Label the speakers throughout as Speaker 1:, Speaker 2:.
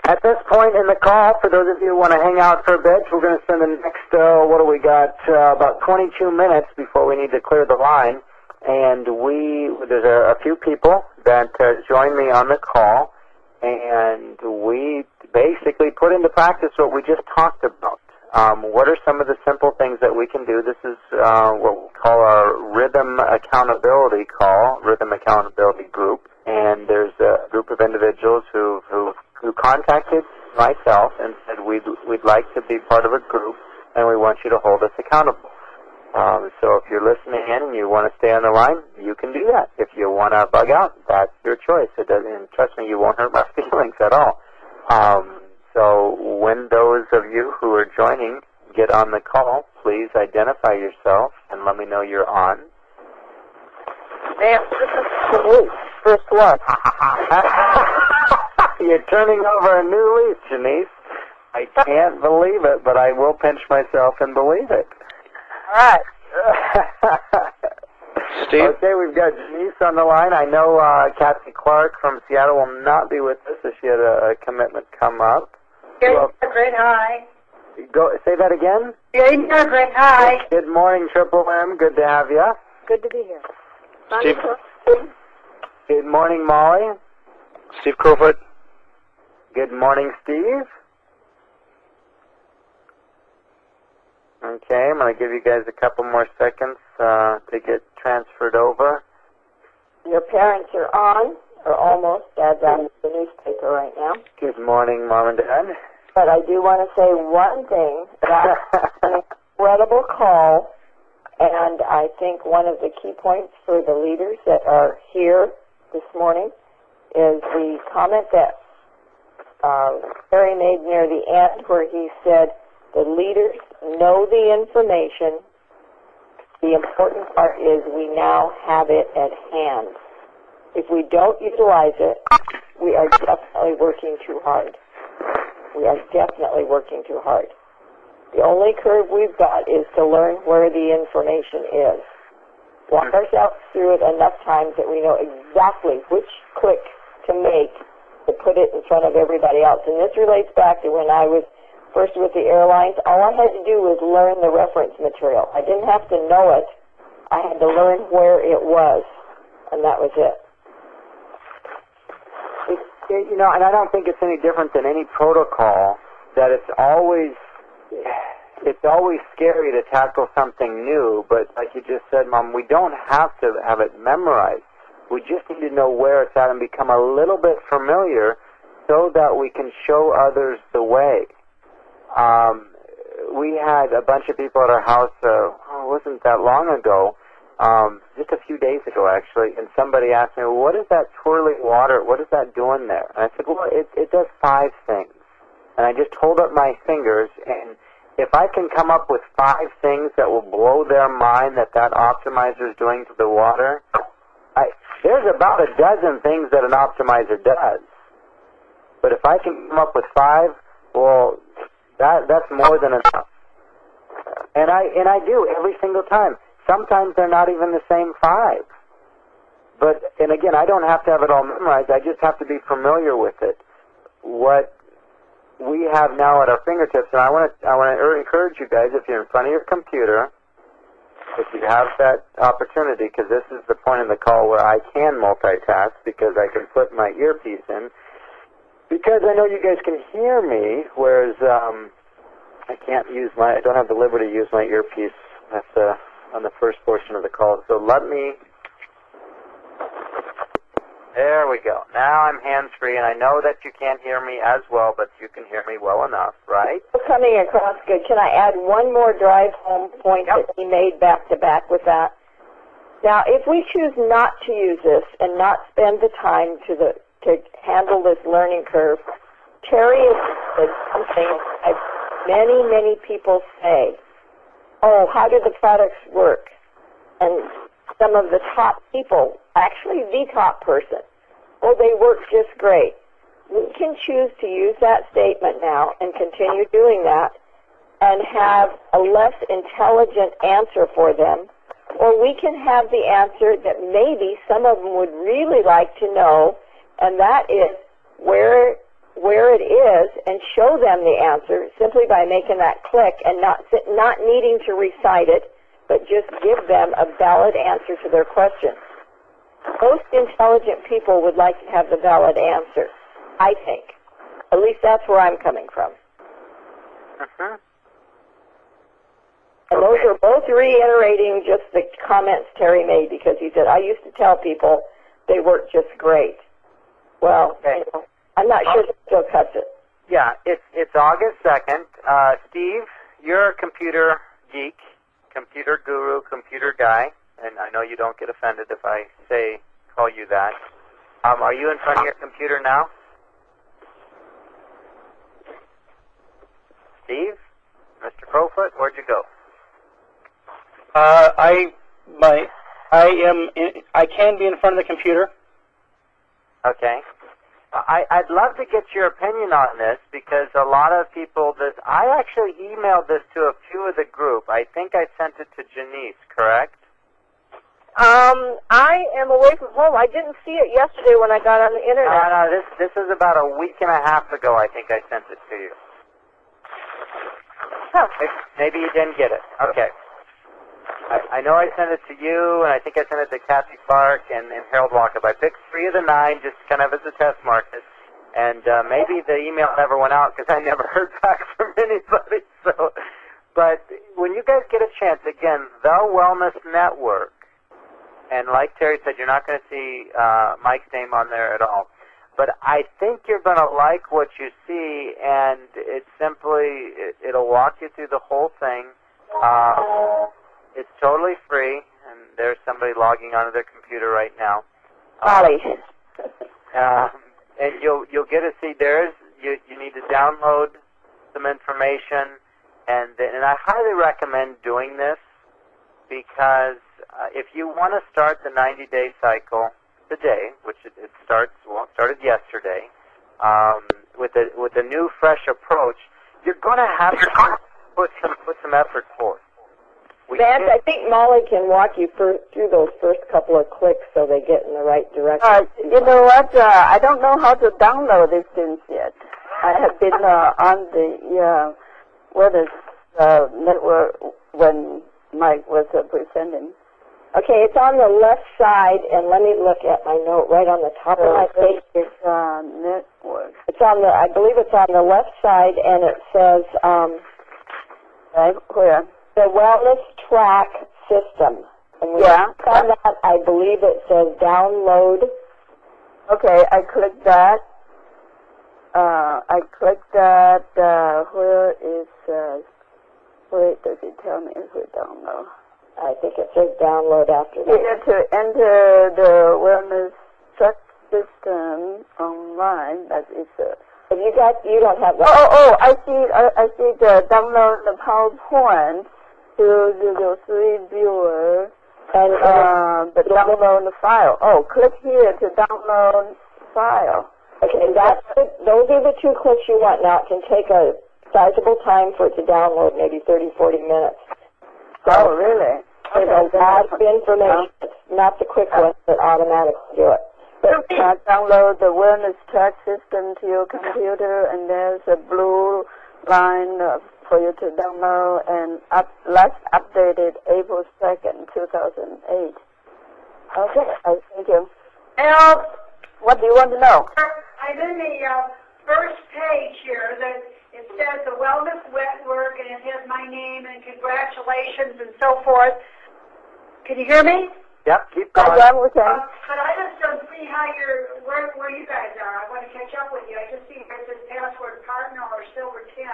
Speaker 1: At this point in the call, for those of you who want to hang out for a bit, we're going to spend the next, about 22 minutes before we need to clear the line. And there's a few people that join me on the call, and we basically put into practice what we just talked about. What are some of the simple things that we can do? This is what we call our Rhythm Accountability Group. And there's a group of individuals who contacted myself and said we'd like to be part of a group, and we want you to hold us accountable. So if you're listening in and you want to stay on the line, you can do that. If you want to bug out, that's your choice. It doesn't, and trust me, you won't hurt my feelings at all. So when those of you who are joining get on the call, please identify yourself and let me know you're on.
Speaker 2: Ma'am, this is Denise, first one.
Speaker 1: You're turning over a new leaf, Janice. I can't believe it, but I will pinch myself and believe it.
Speaker 2: All right.
Speaker 3: Steve?
Speaker 1: Okay, we've got Janice on the line. I know Kathy Clark from Seattle will not be with us, so she had a commitment come up.
Speaker 2: Great high.
Speaker 1: Say that again?
Speaker 2: Great high.
Speaker 1: Good morning, Triple M. Good to have you.
Speaker 2: Good to be here.
Speaker 3: Steve?
Speaker 1: Good morning, Molly.
Speaker 3: Steve Crowfoot?
Speaker 1: Good morning, Steve. Okay, I'm going to give you guys a couple more seconds to get transferred over.
Speaker 2: Your parents are on, or almost, Dad's on the newspaper right now.
Speaker 1: Good morning, Mom and Dad.
Speaker 2: But I do want to say one thing. That's an incredible call, and I think one of the key points for the leaders that are here this morning is the comment that Terry made near the end where he said, the leaders know the information. The important part is we now have it at hand. If we don't utilize it, we are definitely working too hard. We are definitely working too hard. The only curve we've got is to learn where the information is. Walk ourselves through it enough times that we know exactly which click to make to put it in front of everybody else. And this relates back to when I was first with the airlines. All I had to do was learn the reference material. I didn't have to know it. I had to learn where it was, and that was it.
Speaker 1: And I don't think it's any different than any protocol, that it's always scary to tackle something new, but like you just said, Mom, we don't have to have it memorized. We just need to know where it's at and become a little bit familiar so that we can show others the way. We had a bunch of people at our house, it wasn't that long ago, just a few days ago actually, and somebody asked me, well, what is that twirling water, what is that doing there? And I said, well, it does 5 things. And I just hold up my fingers, and if I can come up with 5 things that will blow their mind that optimizer is doing to the water, there's about a dozen things that an optimizer does. But if I can come up with 5, well, that's more than enough. And I do every single time. Sometimes they're not even the same 5. And again, I don't have to have it all memorized. I just have to be familiar with it. What we have now at our fingertips, and I want to encourage you guys, if you're in front of your computer, if you have that opportunity, because this is the point in the call where I can multitask because I can put my earpiece in, because I know you guys can hear me, whereas I don't have the liberty to use my earpiece on the first portion of the call. So there we go. Now I'm hands-free, and I know that you can't hear me as well, but you can hear me well enough, right?
Speaker 2: Coming across good. Can I add one more drive-home point that he made back-to-back with that? Now, if we choose not to use this and not spend the time to handle this learning curve, Terry is something many people say, oh, how do the products work? And some of the top people, actually the top person, oh, they work just great. We can choose to use that statement now and continue doing that and have a less intelligent answer for them, or we can have the answer that maybe some of them would really like to know, and that is, where where it is and show them the answer simply by making that click and not needing to recite it, but just give them a valid answer to their question. Most intelligent people would like to have the valid answer, I think. At least that's where I'm coming from.
Speaker 1: Uh-huh.
Speaker 2: And those are both reiterating just the comments Terry made, because he said, I used to tell people they work just great. Well,
Speaker 1: okay.
Speaker 2: I'm not sure that still cuts it.
Speaker 1: Yeah, it's August 2nd. Steve, you're a computer geek, computer guru, computer guy, and I know you don't get offended if I call you that. Are you in front of your computer now? Steve? Mr. Crowfoot, where'd you go?
Speaker 3: I can be in front of the computer.
Speaker 1: Okay. I'd love to get your opinion on this, because a lot of people, I actually emailed this to a few of the group. I think I sent it to Janice, correct?
Speaker 2: I am away from home. I didn't see it yesterday when I got on the internet.
Speaker 1: No, this is about a week and a half ago, I think I sent it to you.
Speaker 2: Huh.
Speaker 1: Maybe you didn't get it. Okay. I know I sent it to you, and I think I sent it to Kathy Clark and Harold Walker. But I picked 3 of the 9 just kind of as a test market. And maybe the email never went out because I never heard back from anybody. So, but when you guys get a chance, again, The Wellness Network, and like Terry said, you're not going to see Mike's name on there at all. But I think you're going to like what you see, and it'll walk you through the whole thing. It's totally free, and there's somebody logging onto their computer right now.
Speaker 2: Molly.
Speaker 1: And you'll get to see you need to download some information, and I highly recommend doing this, because if you want to start the 90-day cycle today, which it started yesterday, with a new, fresh approach, you're going to have to put some effort forth.
Speaker 2: Vance, I think Molly can walk you through those first couple of clicks so they get in the right direction.
Speaker 4: You know what? I don't know how to download these things yet. I have been on the Wellness Network when Mike was presenting.
Speaker 2: Okay, it's on the left side, and let me look at my note right on the top of my page.
Speaker 4: Network.
Speaker 2: It's I believe it's on the left side, and it says,
Speaker 4: right where?
Speaker 2: The Wellness Track System. And when you click on that, I believe it says download.
Speaker 4: Okay, I clicked that. Where does it tell me if we download?
Speaker 2: I think it says download after that.
Speaker 4: You have to enter the Wellness Track System online. That is
Speaker 2: you don't have that.
Speaker 4: I see the download the PowerPoint to the 3 viewer and the download the file. Oh, click here to download file.
Speaker 2: Okay, those are the 2 clicks you want. Now, it can take a sizable time for it to download, maybe 30, 40 minutes.
Speaker 4: So, really?
Speaker 2: There's a lot of information. It's not the quick ones that automatically do it.
Speaker 4: But download the Wellness Track System to your computer, and there's a blue line for you to download, and last updated April 2nd, 2008. Okay, thank you.
Speaker 5: Help!
Speaker 4: What do you want to know?
Speaker 5: I'm in the first page here. It says the Wellness Network, and it has my name and congratulations and so forth. Can you hear me?
Speaker 1: Yep, keep going.
Speaker 4: Yeah, we can.
Speaker 5: But I just don't see how where you guys are. I want to catch up with you. I just see it says password partner or silver 10.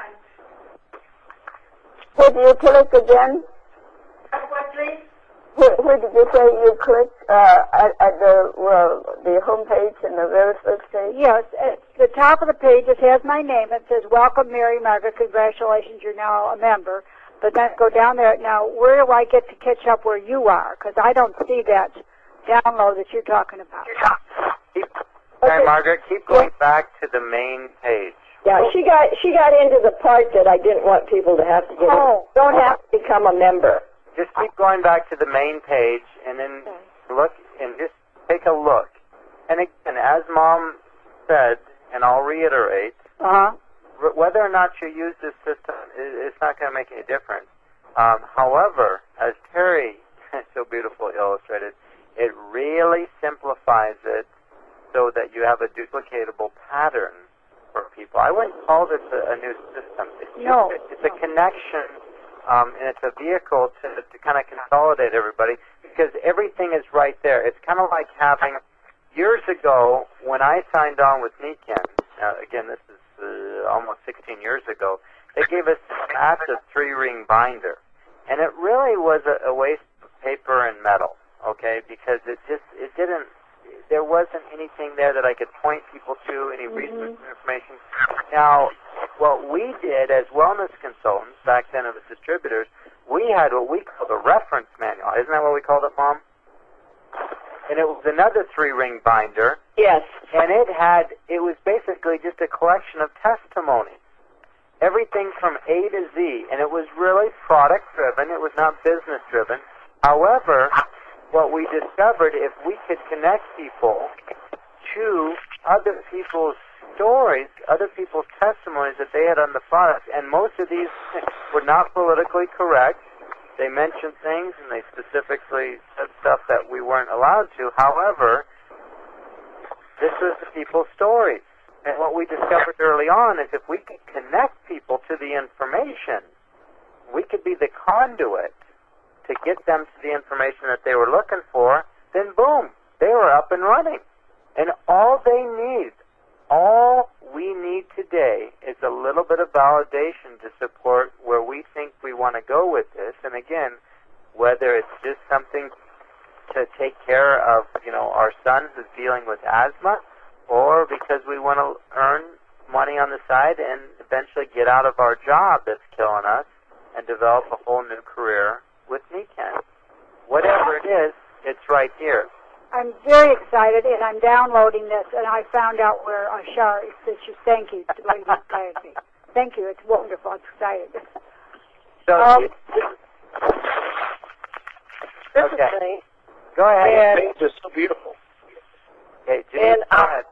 Speaker 4: Where do you click again?
Speaker 5: What, please?
Speaker 4: Where did you say you clicked at the home page in the very first page?
Speaker 5: Yes, at the top of the page it has my name. It says, welcome, Mary Margaret. Congratulations, you're now a member. But then go down there. Now, where do I get to catch up where you are? Because I don't see that download that you're talking about.
Speaker 1: Mary Margaret, keep going back to the main page.
Speaker 2: Yeah, she got into the part that I didn't want people to have to get. Don't have to become a member.
Speaker 1: Just keep going back to the main page, and then look and just take a look. And again, as Mom said, and I'll reiterate,
Speaker 5: Uh-huh.
Speaker 1: whether or not you use this system, it's not going to make any difference. However, as Terry so beautifully illustrated, it really simplifies it so that you have a duplicatable pattern for people. I wouldn't call this a new system. It's a connection, and it's a vehicle to kind of consolidate everybody, because everything is right there. It's kind of like having, years ago, when I signed on with Niken, again, this is almost 16 years ago, they gave us this massive 3-ring binder. And it really was a waste of paper and metal, okay, because there wasn't anything there that I could point people to, any research information. Now, what we did as wellness consultants, back then it was distributors, we had what we called a reference manual. Isn't that what we called it, Mom? And it was another 3-ring binder.
Speaker 2: Yes.
Speaker 1: And it was basically just a collection of testimonies. Everything from A to Z, and it was really product-driven. It was not business-driven. However, what we discovered, if we could connect people to other people's stories, other people's testimonies that they had on the product, and most of these were not politically correct. They mentioned things, and they specifically said stuff that we weren't allowed to. However, this was the people's stories. And what we discovered early on is if we could connect people to the information, we could be the conduit to get them to the information that they were looking for, then boom, they were up and running. And all we need today is a little bit of validation to support where we think we want to go with this. And again, whether it's just something to take care of, our son who's dealing with asthma, or because we want to earn money on the side and eventually get out of our job that's killing us and develop a whole new career with Niken. Whatever it is, it's right here.
Speaker 5: I'm very excited, and I'm downloading this, and I found out where Ashar is. Thank you the way you guided me. Thank you. It's wonderful. I'm excited.
Speaker 1: So,
Speaker 4: This
Speaker 1: okay.
Speaker 4: is me.
Speaker 1: Go ahead.
Speaker 4: And,
Speaker 3: It's just so beautiful.
Speaker 1: Okay, Jimmy, go ahead.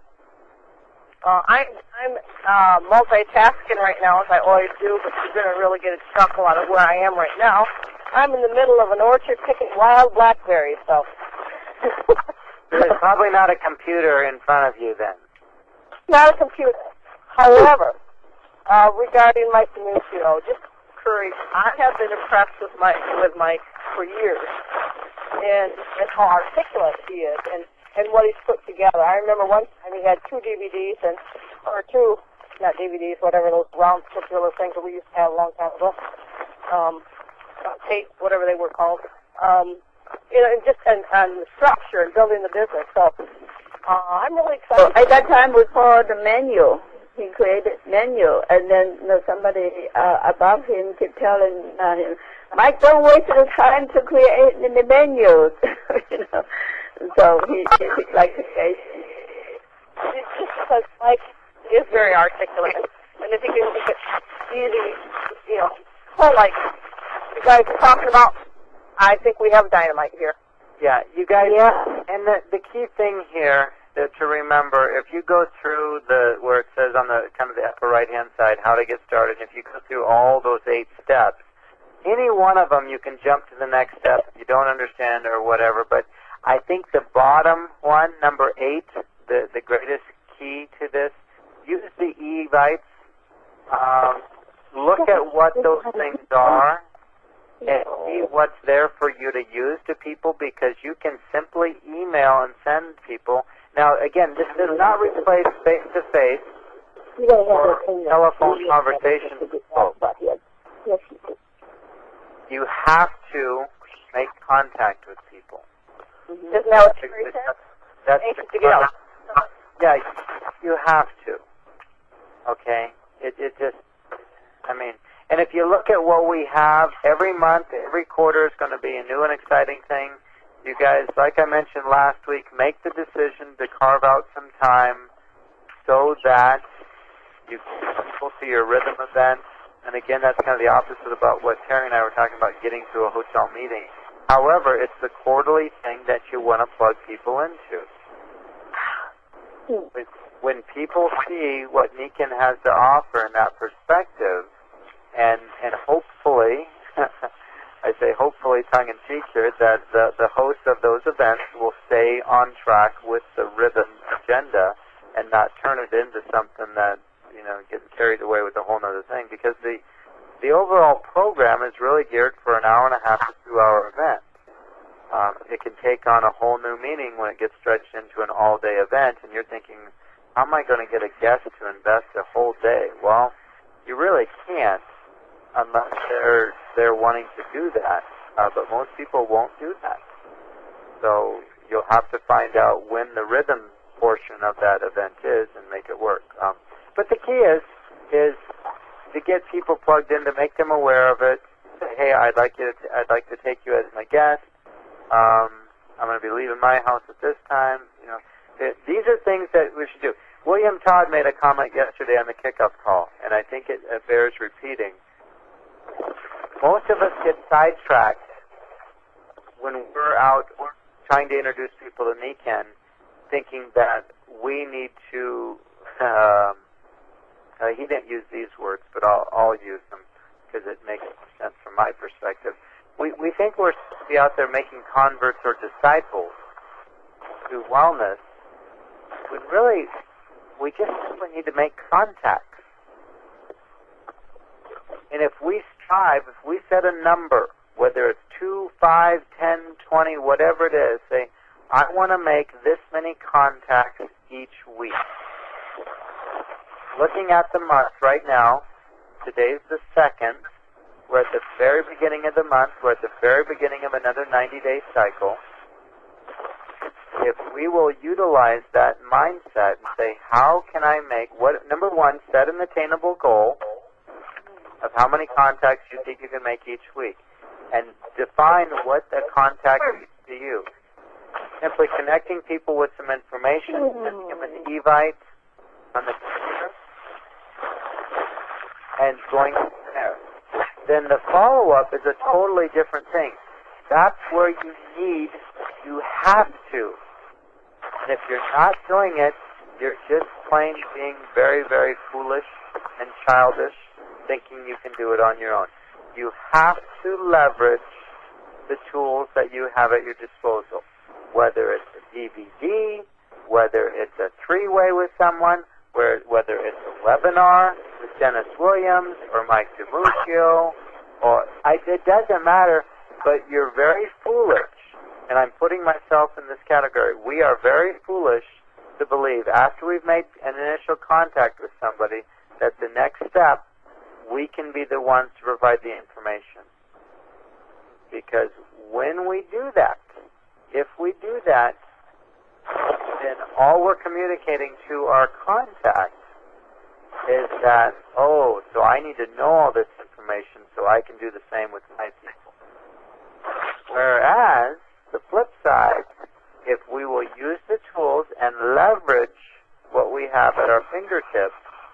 Speaker 4: I'm multitasking right now, as I always do, but you're going to really get a chuckle out of where I am right now. I'm in the middle of an orchard picking wild blackberries, so.
Speaker 1: There's probably not a computer in front of you then.
Speaker 4: Not a computer. However, regarding Mike Denuccio, just courage. I have been impressed with Mike for years, and how articulate he is, and what he's put together. I remember one time he had 2 DVDs not DVDs, whatever those round circular things that we used to have a long time ago, tape, whatever they were called, just on the structure and building the business. So I'm really excited.
Speaker 2: At that time, we called the menu. He created menu, and then somebody above him kept telling him, Mike, don't waste your time to create the menus. So he like to say.
Speaker 4: It's just because Mike is very articulate, and if he can make it easy, like you guys are talking about, I think we have dynamite here.
Speaker 1: Yeah, you guys.
Speaker 2: Yeah.
Speaker 1: And the key thing here to remember, if you go through where it says on the kind of the upper right-hand side how to get started, if you go through all those 8 steps, any one of them you can jump to the next step if you don't understand or whatever. But I think the bottom one, number 8, the greatest key to this, use the eVites. Look at what those things are and see what's there for you to use to people, because you can simply email and send people. Now, again, this does not replace face-to-face or telephone conversations with folks. You have to make contact with people.
Speaker 4: Isn't that what Terry said?
Speaker 1: That's
Speaker 4: anxious to get out.
Speaker 1: Yeah, you have to. Okay? It just, and if you look at what we have, every month, every quarter is going to be a new and exciting thing. You guys, like I mentioned last week, make the decision to carve out some time so that you can go to your rhythm events. And again, that's kind of the opposite about what Terry and I were talking about, getting to a hotel meeting. However, it's the quarterly thing that you want to plug people into. when people see what Nikken has to offer in that perspective, and hopefully, I say hopefully tongue-in-cheek here, that the hosts of those events will stay on track with the rhythm agenda and not turn it into something that, gets carried away with a whole other thing, because the overall program is really geared for an hour and a half to 2-hour event. It can take on a whole new meaning when it gets stretched into an all-day event, and you're thinking, how am I going to get a guest to invest a whole day? Well, you really can't unless they're wanting to do that, but most people won't do that. So you'll have to find out when the rhythm portion of that event is and make it work. But the key is to get people plugged in, to make them aware of it. Say, hey, I'd like to take you as my guest. I'm going to be leaving my house at this time. These are things that we should do. William Todd made a comment yesterday on the kickoff call, and I think it bears repeating. Most of us get sidetracked when we're out trying to introduce people to Nikken, thinking that we need to. He didn't use these words, but I'll use them because it makes sense from my perspective. We think we're supposed to be out there making converts or disciples to wellness, when really we just simply need to make contacts. And if we strive, if we set a number, whether it's 2, 5, 10, 20, whatever it is, say, I want to make this many contacts each week. Looking at the month right now, today's the 2nd. We're at the very beginning of the month. We're at the very beginning of another 90-day cycle. If we will utilize that mindset and say, how can I make, number one, set an attainable goal of how many contacts you think you can make each week, and define what the contact is to you. Simply connecting people with some information, sending them an Evite on the computer, and going from there. Then the follow-up is a totally different thing. That's where you have to. And if you're not doing it, you're just plain being very, very foolish and childish, thinking you can do it on your own. You have to leverage the tools that you have at your disposal, whether it's a DVD, whether it's a three-way with someone, whether it's a webinar with Dennis Williams or Mike DiMuccio, it doesn't matter, but you're very foolish, and I'm putting myself in this category. We are very foolish to believe, after we've made an initial contact with somebody, that the next step, we can be the ones to provide the information. Because when we do that, if we do that, then all we're communicating to our contact is that, so I need to know all this information so I can do the same with my people. Whereas, the flip side, if we will use the tools and leverage what we have at our fingertips,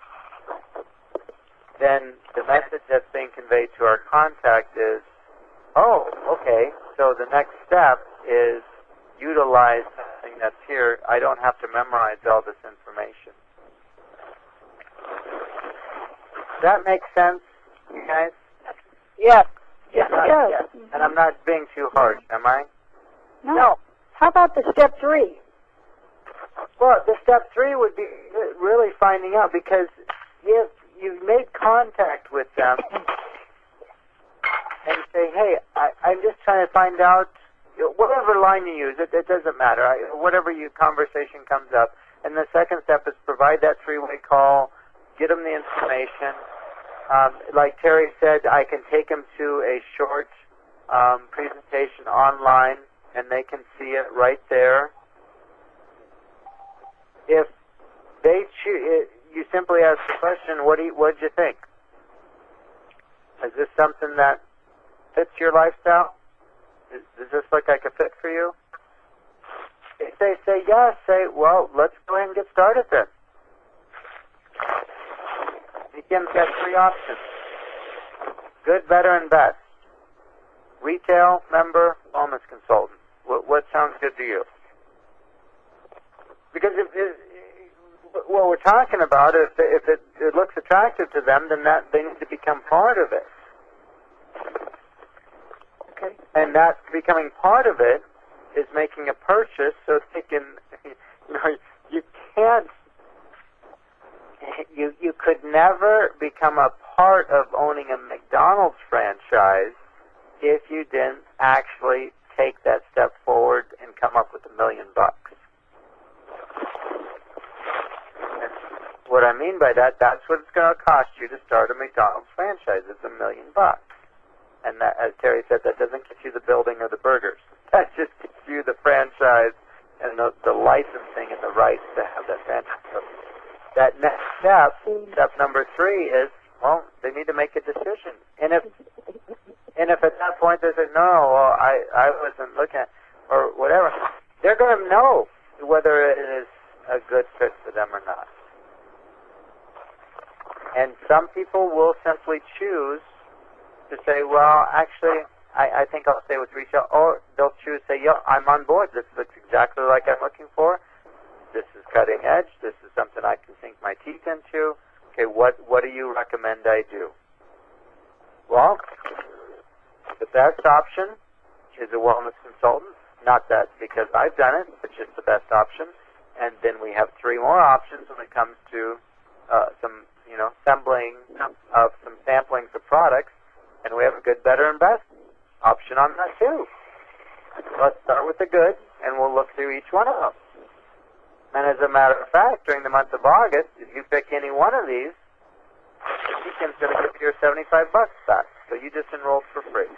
Speaker 1: then the message that's being conveyed to our contact is, okay, so the next step is utilize something that's here. I don't have to memorize all this information. Does that make sense, you guys?
Speaker 5: Yes.
Speaker 1: Yes, it does. And I'm not being too harsh, am I?
Speaker 5: No. How about the step 3?
Speaker 1: Well, the step 3 would be really finding out, because if you've made contact with them and say, hey, I'm just trying to find out, whatever line you use, it doesn't matter. Whatever conversation comes up. And the second step is provide that three-way call, get them the information. Like Terry said, I can take them to a short presentation online, and they can see it right there. If they choose, you simply ask the question, what did you think? Is this something that fits your lifestyle? Does this look like a fit for you? If they say yes, say, well, let's go ahead and get started then. Nikken's got 3 options: good, better, and best. Retail, member, wellness consultant. What sounds good to you? Because what we're talking about, if it looks attractive to them, then that they need to become part of it.
Speaker 4: Okay.
Speaker 1: And that becoming part of it is making a purchase so they can, you can't, you could never become a part of owning a McDonald's franchise if you didn't actually take that step forward and come up with $1 million. And what I mean by that, that's what it's going to cost you to start a McDonald's franchise. It's $1 million. And that, as Terry said, that doesn't get you the building or the burgers. That just gets you the franchise and the licensing and the rights to have that franchise. So that next step, step number 3, is, well, they need to make a decision. And if at that point they say, no, well, I wasn't looking at, or whatever, they're going to know whether it is a good fit for them or not. And some people will simply choose to say, well, actually, I think I'll stay with retail, or they'll choose to say, yeah, I'm on board. This looks exactly like I'm looking for. This is cutting edge. This is something I can sink my teeth into. Okay, what do you recommend I do? Well, the best option is a wellness consultant. Not that because I've done it, but just the best option. And then we have 3 more options when it comes to some, sampling of some samplings of products. And we have a good, better, and best option on that too. Let's start with the good, and we'll look through each one of them. And as a matter of fact, during the month of August, if you pick any one of these, the weekend's going to give you your $75 back. So you just enrolled for free.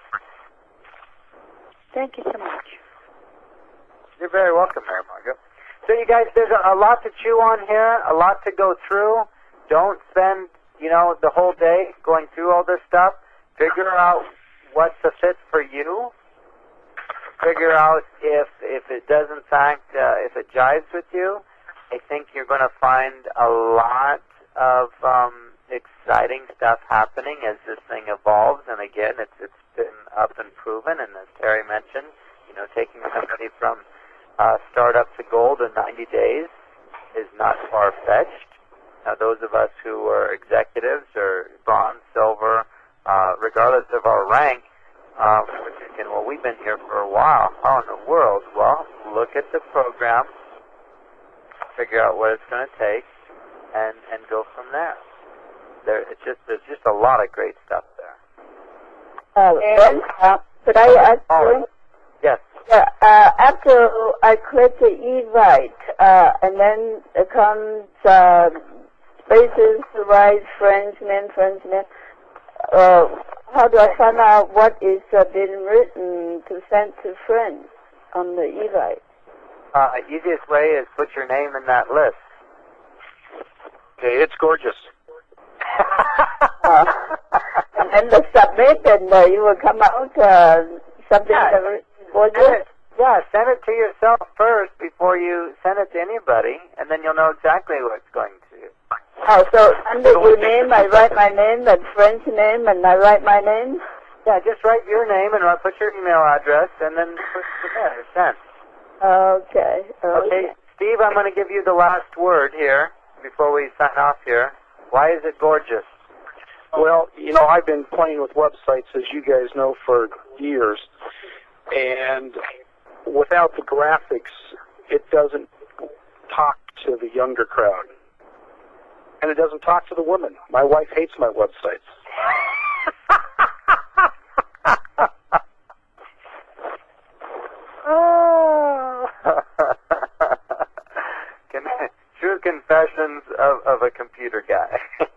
Speaker 5: Thank you so much.
Speaker 1: You're very welcome, Mary Margo. So you guys, there's a lot to chew on here, a lot to go through. Don't spend, the whole day going through all this stuff. Figure out what's a fit for you. Figure out if it does, in fact, if it jives with you. I think you're going to find a lot of exciting stuff happening as this thing evolves. And again, it's been up and proven. And as Terry mentioned, taking somebody from startup to gold in 90 days is not far-fetched. Now, those of us who are executives or bronze, silver, regardless of our rank, we're thinking, well, we've been here for a while. How in the world? Well, look at the program, figure out what it's going to take, and go from there. There's just a lot of great stuff there.
Speaker 4: Could I ask you?
Speaker 1: Yes.
Speaker 4: After I click the Evite, and then it comes spaces to write friends name. How do I find out what is being written to send to friends on the Evite?
Speaker 1: Easiest way is put your name in that list.
Speaker 3: Okay, it's gorgeous.
Speaker 4: And then the submit, and you will come out something gorgeous.
Speaker 1: Yeah, send it to yourself first before you send it to anybody, and then you'll know exactly what it's going to.
Speaker 4: Oh, so under your name, I write my name, and friend's name, and I write my name?
Speaker 1: Yeah, just write your name and put your email address, and then push submit or send.
Speaker 4: Okay.
Speaker 1: Steve, I'm going to give you the last word here before we sign off here. Why is it gorgeous?
Speaker 3: Well, I've been playing with websites, as you guys know, for years. And without the graphics, it doesn't talk to the younger crowd. And it doesn't talk to the women. My wife hates my websites.
Speaker 1: True confessions of a computer guy.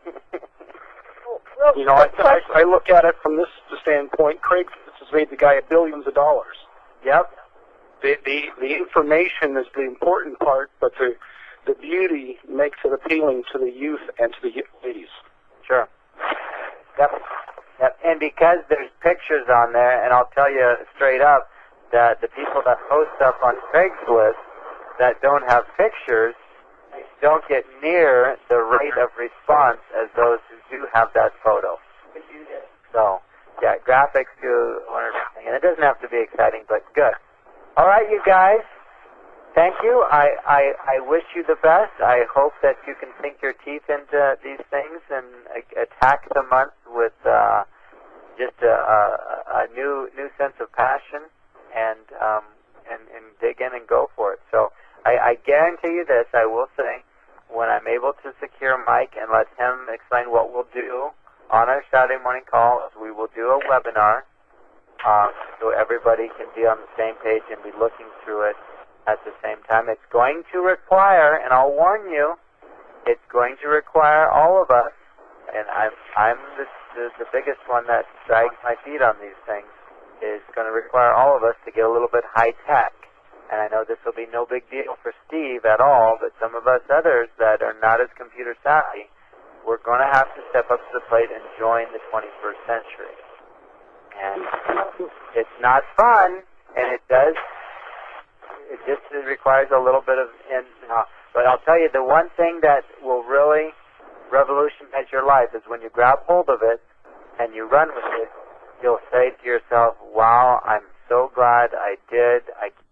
Speaker 3: I look at it from this standpoint. Craigslist has made the guy billions of dollars.
Speaker 1: Yep.
Speaker 3: The information is the important part, but the beauty makes it appealing to the youth and to the ladies.
Speaker 1: Sure. Yep. And because there's pictures on there, and I'll tell you straight up that the people that post stuff on Craigslist that don't have pictures don't get near the rate of response as those who do have that photo. So, yeah, graphics do wonderful thing. And it doesn't have to be exciting, but good. All right, you guys. Thank you. I wish you the best. I hope that you can sink your teeth into these things and attack the month with just a new sense of passion and dig in and go for it. So I guarantee you this. I will say, when I'm able to secure Mike and let him explain what we'll do on our Saturday morning call, is we will do a webinar so everybody can be on the same page and be looking through it at the same time. It's going to require, and I'll warn you, it's going to require all of us, and I'm the biggest one that drags my feet on these things, is going to require all of us to get a little bit high-tech. And I know this will be no big deal for Steve at all, but some of us others that are not as computer savvy, we're going to have to step up to the plate and join the 21st century. And it's not fun, and it just requires a little bit of, but I'll tell you, the one thing that will really revolutionize your life is when you grab hold of it and you run with it, you'll say to yourself, wow, I'm so glad I did. I